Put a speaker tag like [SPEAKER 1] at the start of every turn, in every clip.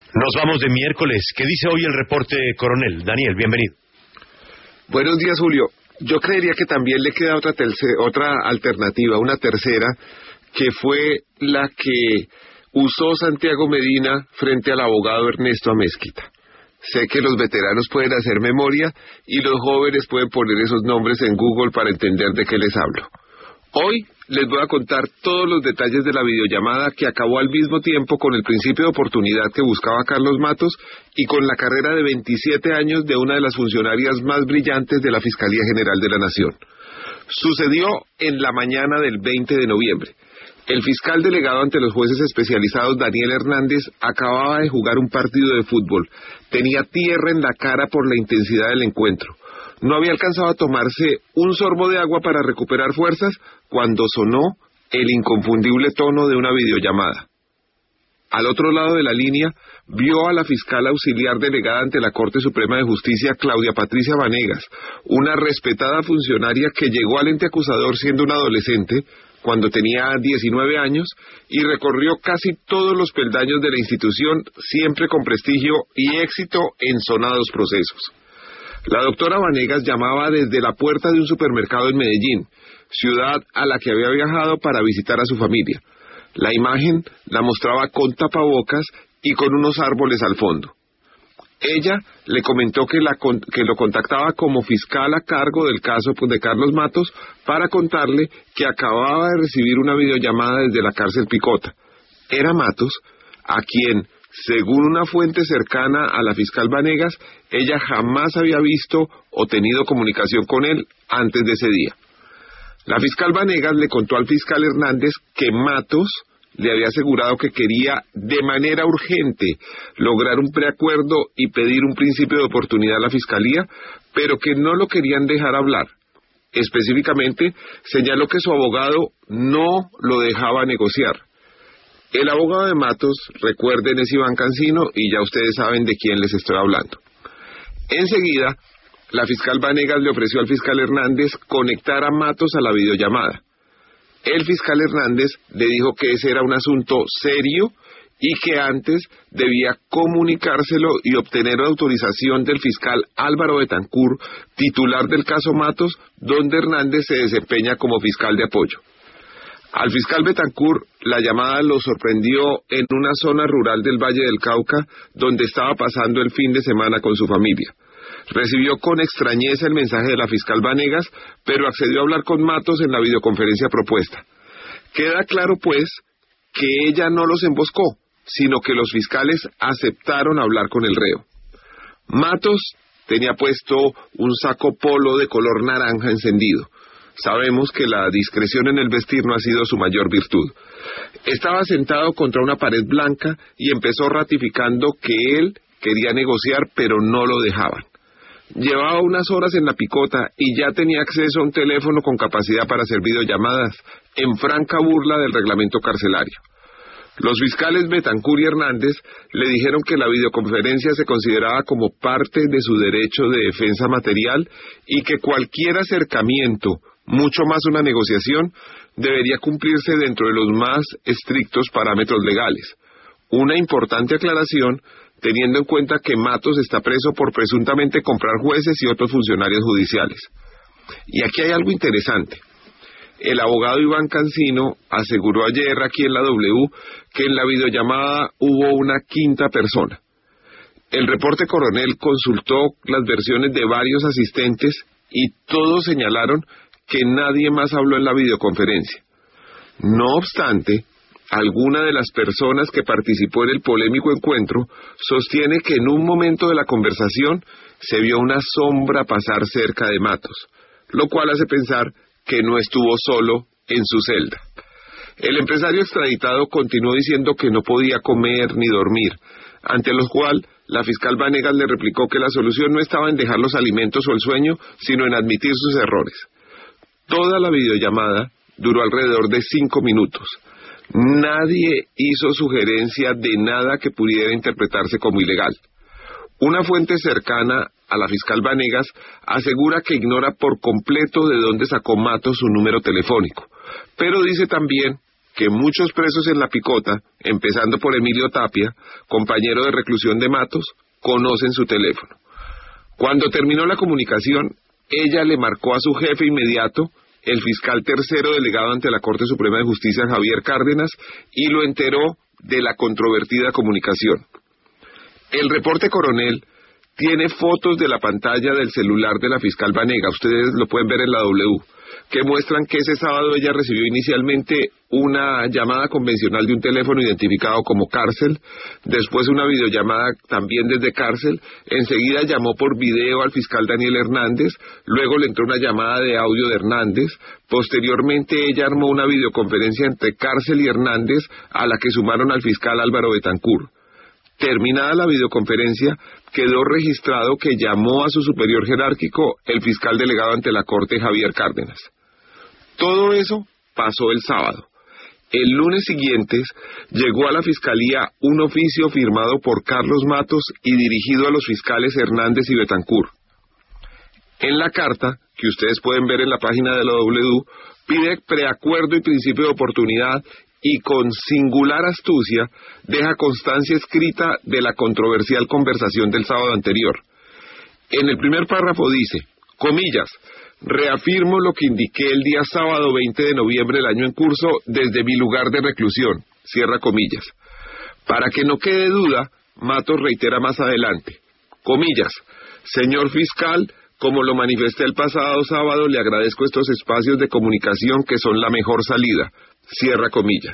[SPEAKER 1] Nos vamos de miércoles. ¿Qué dice hoy el reporte, coronel? Daniel, bienvenido.
[SPEAKER 2] Buenos días, Julio. Yo creería que también le queda otra alternativa, una tercera, que fue la que usó Santiago Medina frente al abogado Ernesto Amezquita. Sé que los veteranos pueden hacer memoria y los jóvenes pueden poner esos nombres en Google para entender de qué les hablo. Hoy les voy a contar todos los detalles de la videollamada que acabó al mismo tiempo con el principio de oportunidad que buscaba Carlos Matos y con la carrera de 27 años de una de las funcionarias más brillantes de la Fiscalía General de la Nación. Sucedió en la mañana del 20 de noviembre. El fiscal delegado ante los jueces especializados Daniel Hernández acababa de jugar un partido de fútbol. Tenía tierra en la cara por la intensidad del encuentro. No había alcanzado a tomarse un sorbo de agua para recuperar fuerzas cuando sonó el inconfundible tono de una videollamada. Al otro lado de la línea, vio a la fiscal auxiliar delegada ante la Corte Suprema de Justicia, Claudia Patricia Vanegas, una respetada funcionaria que llegó al ente acusador siendo una adolescente, cuando tenía 19 años, y recorrió casi todos los peldaños de la institución, siempre con prestigio y éxito en sonados procesos. La doctora Vanegas llamaba desde la puerta de un supermercado en Medellín, ciudad a la que había viajado para visitar a su familia. La imagen la mostraba con tapabocas y con unos árboles al fondo. Ella le comentó que lo contactaba como fiscal a cargo del caso de Carlos Matos para contarle que acababa de recibir una videollamada desde la cárcel Picota. Era Matos, a quien, según una fuente cercana a la fiscal Vanegas, ella jamás había visto o tenido comunicación con él antes de ese día. La fiscal Vanegas le contó al fiscal Hernández que Matos le había asegurado que quería de manera urgente lograr un preacuerdo y pedir un principio de oportunidad a la fiscalía, pero que no lo querían dejar hablar. Específicamente, señaló que su abogado no lo dejaba negociar. El abogado de Matos, recuerden, es Iván Cancino, y ya ustedes saben de quién les estoy hablando. Enseguida, la fiscal Vanegas le ofreció al fiscal Hernández conectar a Matos a la videollamada. El fiscal Hernández le dijo que ese era un asunto serio y que antes debía comunicárselo y obtener la autorización del fiscal Álvaro Betancourt, titular del caso Matos, donde Hernández se desempeña como fiscal de apoyo. Al fiscal Betancourt, la llamada lo sorprendió en una zona rural del Valle del Cauca, donde estaba pasando el fin de semana con su familia. Recibió con extrañeza el mensaje de la fiscal Vanegas, pero accedió a hablar con Matos en la videoconferencia propuesta. Queda claro, pues, que ella no los emboscó, sino que los fiscales aceptaron hablar con el reo. Matos tenía puesto un saco polo de color naranja encendido. Sabemos que la discreción en el vestir no ha sido su mayor virtud. Estaba sentado contra una pared blanca y empezó ratificando que él quería negociar, pero no lo dejaban. Llevaba unas horas en la Picota y ya tenía acceso a un teléfono con capacidad para hacer videollamadas, en franca burla del reglamento carcelario. Los fiscales Betancourt y Hernández le dijeron que la videoconferencia se consideraba como parte de su derecho de defensa material y que cualquier acercamiento, mucho más una negociación, debería cumplirse dentro de los más estrictos parámetros legales. Una importante aclaración, teniendo en cuenta que Matos está preso por presuntamente comprar jueces y otros funcionarios judiciales. Y aquí hay algo interesante. El abogado Iván Cancino aseguró ayer aquí en la W que en la videollamada hubo una quinta persona. El reporte coronel consultó las versiones de varios asistentes y todos señalaron que nadie más habló en la videoconferencia. No obstante, alguna de las personas que participó en el polémico encuentro sostiene que en un momento de la conversación se vio una sombra pasar cerca de Matos, lo cual hace pensar que no estuvo solo en su celda. El empresario extraditado continuó diciendo que no podía comer ni dormir, ante lo cual la fiscal Vanegas le replicó que la solución no estaba en dejar los alimentos o el sueño, sino en admitir sus errores. Toda la videollamada duró alrededor de 5 minutos. Nadie hizo sugerencia de nada que pudiera interpretarse como ilegal. Una fuente cercana a la fiscal Vanegas asegura que ignora por completo de dónde sacó Matos su número telefónico, pero dice también que muchos presos en La Picota, empezando por Emilio Tapia, compañero de reclusión de Matos, conocen su teléfono. Cuando terminó la comunicación, ella le marcó a su jefe inmediato, el fiscal tercero delegado ante la Corte Suprema de Justicia, Javier Cárdenas, y lo enteró de la controvertida comunicación. El reporte Coronel tiene fotos de la pantalla del celular de la fiscal Vanega, ustedes lo pueden ver en la W, que muestran que ese sábado ella recibió inicialmente una llamada convencional de un teléfono identificado como Cárcel, después una videollamada también desde Cárcel, enseguida llamó por video al fiscal Daniel Hernández, luego le entró una llamada de audio de Hernández, posteriormente ella armó una videoconferencia entre Cárcel y Hernández a la que sumaron al fiscal Álvaro Betancur. Terminada la videoconferencia, quedó registrado que llamó a su superior jerárquico, el fiscal delegado ante la Corte, Javier Cárdenas. Todo eso pasó el sábado. El lunes siguiente llegó a la Fiscalía un oficio firmado por Carlos Matos y dirigido a los fiscales Hernández y Betancur. En la carta, que ustedes pueden ver en la página de la W, pide preacuerdo y principio de oportunidad y con singular astucia deja constancia escrita de la controversial conversación del sábado anterior. En el primer párrafo dice, comillas, reafirmo lo que indiqué el día sábado 20 de noviembre del año en curso desde mi lugar de reclusión, cierra comillas. Para que no quede duda, Matos reitera más adelante, comillas, señor fiscal, como lo manifesté el pasado sábado, le agradezco estos espacios de comunicación que son la mejor salida, cierra comillas.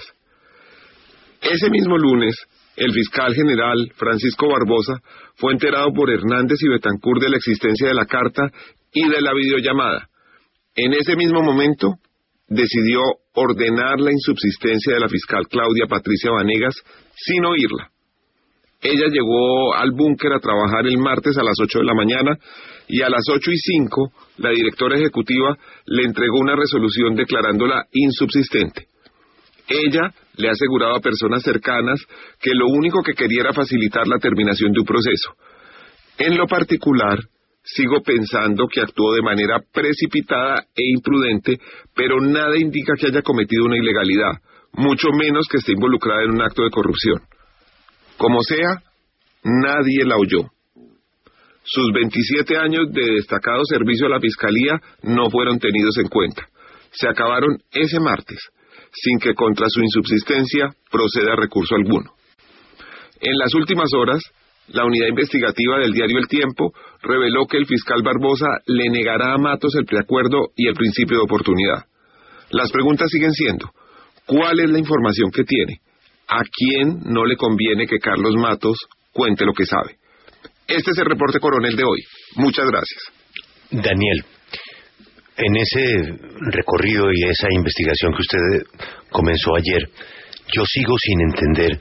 [SPEAKER 2] Ese mismo lunes, el fiscal general Francisco Barbosa fue enterado por Hernández y Betancur de la existencia de la carta y de la videollamada. En ese mismo momento, decidió ordenar la insubsistencia de la fiscal Claudia Patricia Vanegas sin oírla. Ella llegó al búnker a trabajar el martes a las 8 de la mañana y a las 8:05 la directora ejecutiva le entregó una resolución declarándola insubsistente. Ella le aseguraba a personas cercanas que lo único que quería era facilitar la terminación de un proceso. En lo particular, sigo pensando que actuó de manera precipitada e imprudente, pero nada indica que haya cometido una ilegalidad, mucho menos que esté involucrada en un acto de corrupción. Como sea, nadie la oyó. Sus 27 años de destacado servicio a la Fiscalía no fueron tenidos en cuenta. Se acabaron ese martes, sin que contra su insubsistencia proceda recurso alguno. En las últimas horas, la unidad investigativa del diario El Tiempo reveló que el fiscal Barbosa le negará a Matos el preacuerdo y el principio de oportunidad. Las preguntas siguen siendo, ¿cuál es la información que tiene? ¿A quién no le conviene que Carlos Matos cuente lo que sabe? Este es el reporte Coronel de hoy. Muchas gracias.
[SPEAKER 1] Daniel, en ese recorrido y esa investigación que usted comenzó ayer, yo sigo sin entender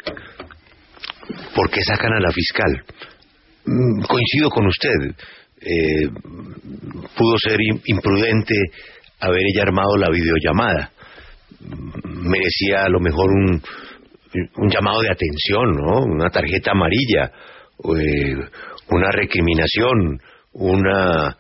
[SPEAKER 1] por qué sacan a la fiscal. Coincido con usted. Pudo ser imprudente haber ella armado la videollamada. Merecía a lo mejor un llamado de atención, ¿no? Una tarjeta amarilla, una recriminación, una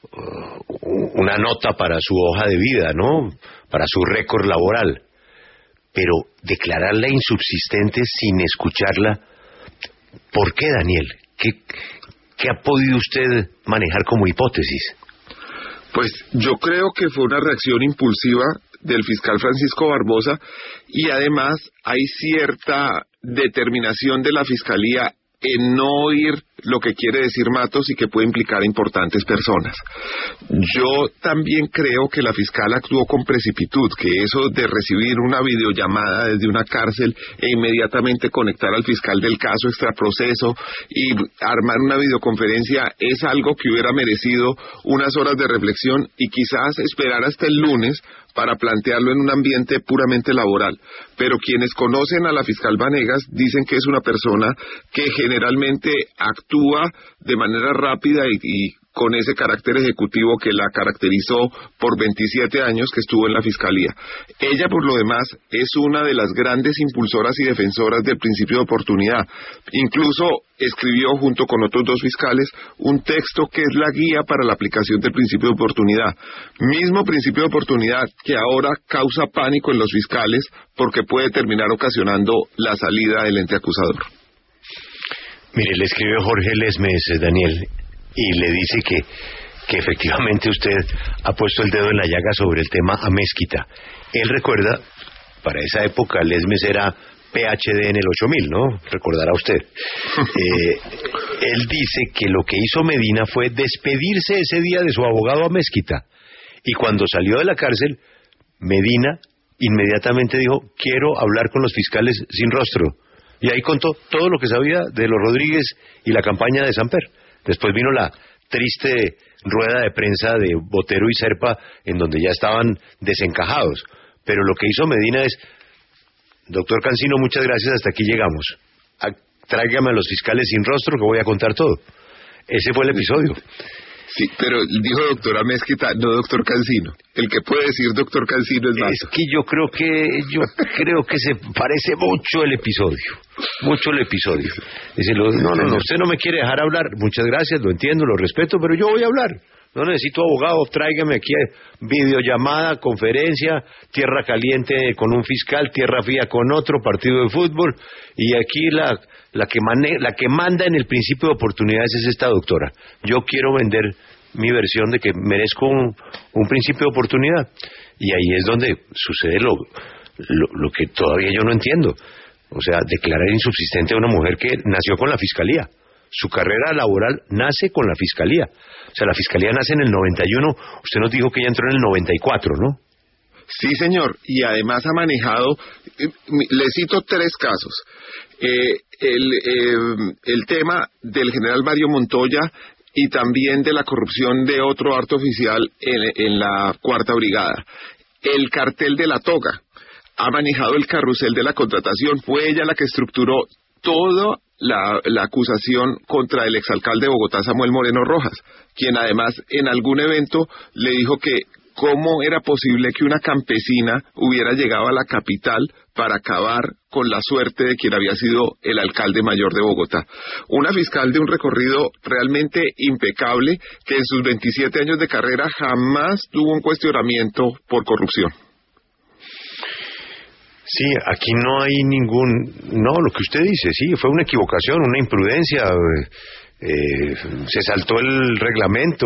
[SPEAKER 1] nota para su hoja de vida, ¿no? Para su récord laboral. Pero declararla insubsistente sin escucharla, ¿por qué, Daniel? ¿Qué ha podido usted manejar como hipótesis?
[SPEAKER 2] Pues yo creo que fue una reacción impulsiva del fiscal Francisco Barbosa y además hay cierta determinación de la Fiscalía en no oír lo que quiere decir Matos y que puede implicar a importantes personas. Yo también creo que la fiscal actuó con precipitud, que eso de recibir una videollamada desde una cárcel e inmediatamente conectar al fiscal del caso extraproceso y armar una videoconferencia es algo que hubiera merecido unas horas de reflexión y quizás esperar hasta el lunes para plantearlo en un ambiente puramente laboral. Pero quienes conocen a la fiscal Vanegas dicen que es una persona que generalmente actúa de manera rápida y con ese carácter ejecutivo que la caracterizó por 27 años que estuvo en la Fiscalía. Ella, por lo demás, es una de las grandes impulsoras y defensoras del principio de oportunidad. Incluso escribió, junto con otros 2 fiscales, un texto que es la guía para la aplicación del principio de oportunidad. Mismo principio de oportunidad que ahora causa pánico en los fiscales porque puede terminar ocasionando la salida del ente acusador.
[SPEAKER 1] Mire, le escribe Jorge Lesmes, Daniel, y le dice que efectivamente usted ha puesto el dedo en la llaga sobre el tema Amézquita. Él recuerda, para esa época Lesmes era PhD en el 8000, ¿no? Recordará usted. Él dice que lo que hizo Medina fue despedirse ese día de su abogado Amézquita, y cuando salió de la cárcel, Medina inmediatamente dijo: quiero hablar con los fiscales sin rostro. Y ahí contó todo lo que sabía de los Rodríguez y la campaña de Samper. Después vino la triste rueda de prensa de Botero y Serpa, en donde ya estaban desencajados. Pero lo que hizo Medina es: doctor Cancino, muchas gracias, hasta aquí llegamos. Tráigame a los fiscales sin rostro que voy a contar todo. Ese fue el episodio.
[SPEAKER 2] Sí, pero dijo doctor Amézquita, no doctor Cancino. El que puede decir doctor Cancino es Mato.
[SPEAKER 1] Es que yo creo que se parece mucho el episodio. Mucho el episodio. Dice, no, usted no me quiere dejar hablar. Muchas gracias, lo entiendo, lo respeto, pero yo voy a hablar. No necesito abogado, tráigame aquí videollamada, conferencia, tierra caliente con un fiscal, tierra fría con otro, partido de fútbol, y aquí la que manda en el principio de oportunidades es esta doctora. Yo quiero vender mi versión de que merezco un principio de oportunidad, y ahí es donde sucede lo que todavía yo no entiendo. O sea, declarar insubsistente a una mujer que nació con la Fiscalía. Su carrera laboral nace con la Fiscalía. O sea, la Fiscalía nace en el 91, usted nos dijo que ella entró en el 94, ¿no?
[SPEAKER 2] Sí, señor, y además ha manejado, le cito 3 casos. El tema del general Mario Montoya y también de la corrupción de otro alto oficial en la 4ª Brigada. El cartel de la toga. Ha manejado el carrusel de la contratación. Fue ella la que estructuró toda la acusación contra el exalcalde de Bogotá, Samuel Moreno Rojas, quien además en algún evento le dijo que cómo era posible que una campesina hubiera llegado a la capital para acabar con la suerte de quien había sido el alcalde mayor de Bogotá. Una fiscal de un recorrido realmente impecable, que en sus 27 años de carrera jamás tuvo un cuestionamiento por corrupción.
[SPEAKER 1] Sí, aquí no hay lo que usted dice, sí, fue una equivocación, una imprudencia, se saltó el reglamento,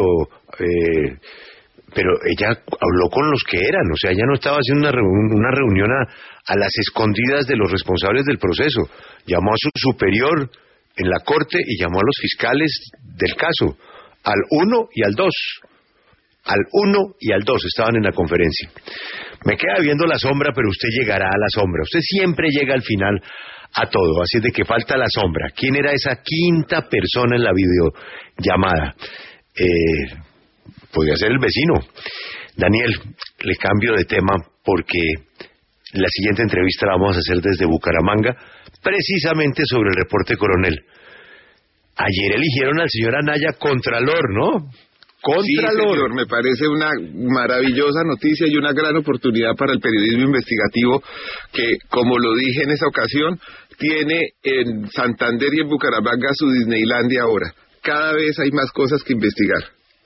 [SPEAKER 1] pero ella habló con los que eran, o sea, ella no estaba haciendo una reunión a las escondidas de los responsables del proceso, llamó a su superior en la corte y llamó a los fiscales del caso, al 1 y al 2. Al 1 y al 2 estaban en la conferencia. Me queda viendo la sombra, pero usted llegará a la sombra. Usted siempre llega al final a todo, así es de que falta la sombra. ¿Quién era esa quinta persona en la videollamada? Podría ser el vecino. Daniel, le cambio de tema porque la siguiente entrevista la vamos a hacer desde Bucaramanga, precisamente sobre el reporte Coronel. Ayer eligieron al señor Anaya Contralor, ¿no?
[SPEAKER 2] Sí, señor, me parece una maravillosa noticia y una gran oportunidad para el periodismo investigativo que, como lo dije en esa ocasión, tiene en Santander y en Bucaramanga su Disneylandia ahora. Cada vez hay más cosas que investigar.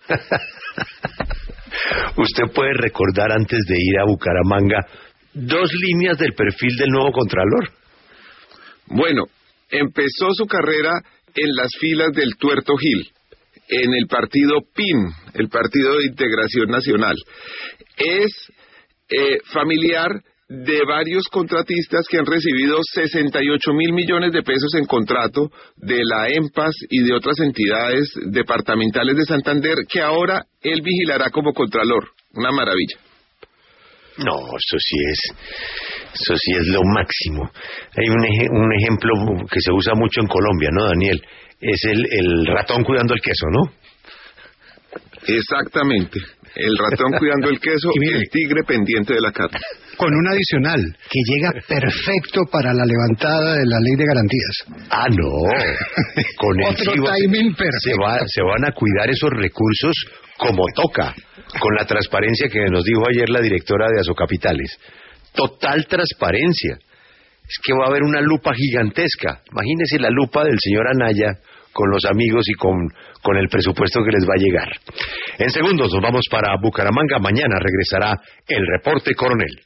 [SPEAKER 1] ¿Usted puede recordar antes de ir a Bucaramanga 2 líneas del perfil del nuevo Contralor?
[SPEAKER 2] Bueno, empezó su carrera en las filas del Tuerto Gil, en el partido PIN, el Partido de Integración Nacional. Es familiar de varios contratistas que han recibido 68.000 millones de pesos en contrato de la EMPAS y de otras entidades departamentales de Santander, que ahora él vigilará como Contralor. Una maravilla.
[SPEAKER 1] No, eso sí es lo máximo. Hay un ejemplo que se usa mucho en Colombia, ¿no, Daniel? Es el ratón cuidando el queso, ¿no?
[SPEAKER 2] Exactamente. El ratón cuidando el queso y el tigre pendiente de la carne.
[SPEAKER 3] Con un adicional, que llega perfecto para la levantada de la ley de garantías.
[SPEAKER 1] Ah, no. Con
[SPEAKER 3] otro timing perfecto.
[SPEAKER 1] Se van a cuidar esos recursos como toca, con la transparencia que nos dijo ayer la directora de Asocapitales. Total transparencia. Es que va a haber una lupa gigantesca. Imagínese la lupa del señor Anaya con los amigos y con el presupuesto que les va a llegar. En segundos nos vamos para Bucaramanga. Mañana regresará el Reporte Coronel.